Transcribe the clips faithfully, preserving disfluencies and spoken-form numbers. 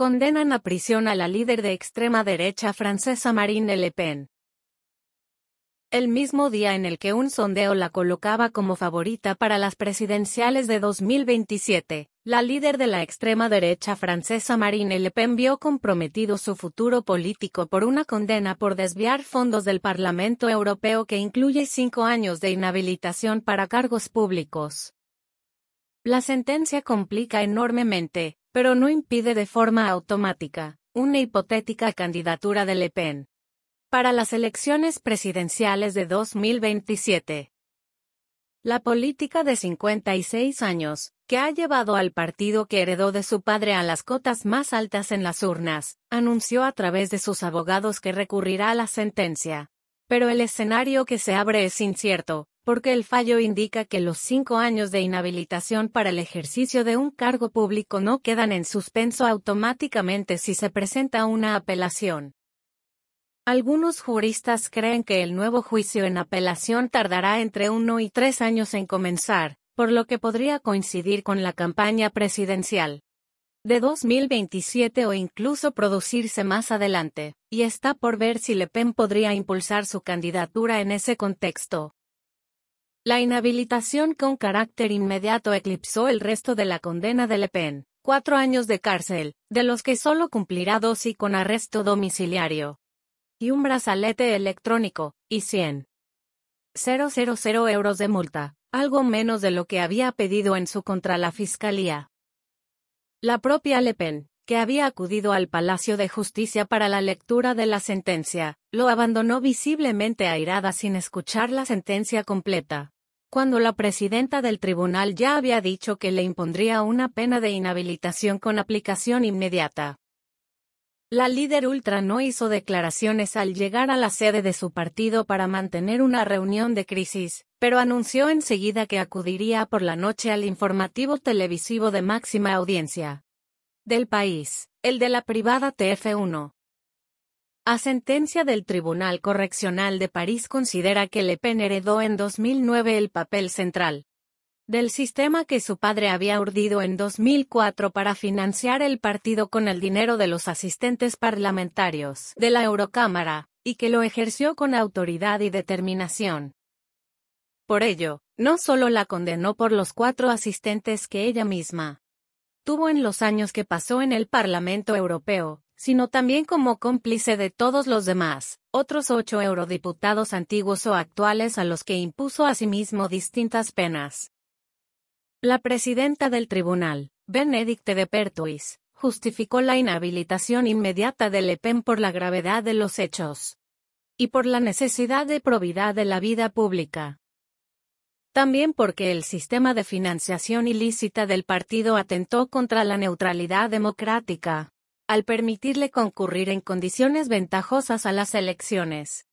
Condenan a prisión a la líder de extrema derecha francesa Marine Le Pen. El mismo día en el que un sondeo la colocaba como favorita para las presidenciales de dos mil veintisiete, la líder de la extrema derecha francesa Marine Le Pen vio comprometido su futuro político por una condena por desviar fondos del Parlamento Europeo que incluye cinco años de inhabilitación para cargos públicos. La sentencia complica enormemente, pero no impide de forma automática, una hipotética candidatura de Le Pen para las elecciones presidenciales de dos mil veintisiete. La política de cincuenta y seis años, que ha llevado al partido que heredó de su padre a las cotas más altas en las urnas, anunció a través de sus abogados que recurrirá a la sentencia. Pero el escenario que se abre es incierto, porque el fallo indica que los cinco años de inhabilitación para el ejercicio de un cargo público no quedan en suspenso automáticamente si se presenta una apelación. Algunos juristas creen que el nuevo juicio en apelación tardará entre uno y tres años en comenzar, por lo que podría coincidir con la campaña presidencial de dos mil veintisiete o incluso producirse más adelante, y está por ver si Le Pen podría impulsar su candidatura en ese contexto. La inhabilitación con carácter inmediato eclipsó el resto de la condena de Le Pen, cuatro años de cárcel, de los que solo cumplirá dos y con arresto domiciliario y un brazalete electrónico, y cien mil euros de multa, algo menos de lo que había pedido en su contra la fiscalía. La propia Le Pen, que había acudido al Palacio de Justicia para la lectura de la sentencia, lo abandonó visiblemente airada sin escuchar la sentencia completa, cuando la presidenta del tribunal ya había dicho que le impondría una pena de inhabilitación con aplicación inmediata. La líder ultra no hizo declaraciones al llegar a la sede de su partido para mantener una reunión de crisis, pero anunció enseguida que acudiría por la noche al informativo televisivo de máxima audiencia del país, el de la privada T F uno. A sentencia del Tribunal Correccional de París considera que Le Pen heredó en dos mil nueve el papel central del sistema que su padre había urdido en dos mil cuatro para financiar el partido con el dinero de los asistentes parlamentarios de la Eurocámara, y que lo ejerció con autoridad y determinación. Por ello, no solo la condenó por los cuatro asistentes que ella misma tuvo en los años que pasó en el Parlamento Europeo, sino también como cómplice de todos los demás, otros ocho eurodiputados antiguos o actuales a los que impuso asimismo distintas penas. La presidenta del tribunal, Bénédicte de Pertuis, justificó la inhabilitación inmediata de Le Pen por la gravedad de los hechos y por la necesidad de probidad de la vida pública. También porque el sistema de financiación ilícita del partido atentó contra la neutralidad democrática, al permitirle concurrir en condiciones ventajosas a las elecciones.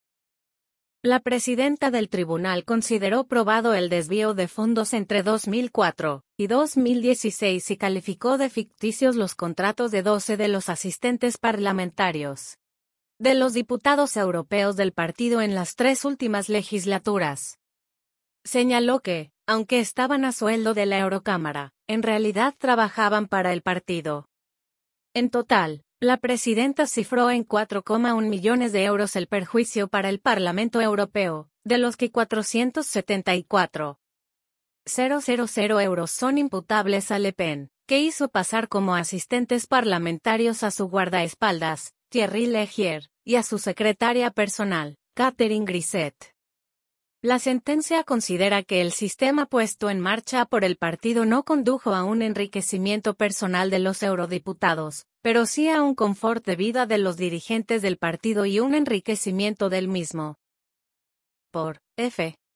La presidenta del tribunal consideró probado el desvío de fondos entre dos mil cuatro y dos mil dieciséis y calificó de ficticios los contratos de doce de los asistentes parlamentarios de los diputados europeos del partido en las tres últimas legislaturas. Señaló que, aunque estaban a sueldo de la Eurocámara, en realidad trabajaban para el partido. En total, la presidenta cifró en cuatro coma uno millones de euros el perjuicio para el Parlamento Europeo, de los que cuatrocientos setenta y cuatro mil euros son imputables a Le Pen, que hizo pasar como asistentes parlamentarios a su guardaespaldas, Thierry Legier, y a su secretaria personal, Catherine Grisset. La sentencia considera que el sistema puesto en marcha por el partido no condujo a un enriquecimiento personal de los eurodiputados, pero sí a un confort de vida de los dirigentes del partido y un enriquecimiento del mismo. Por F.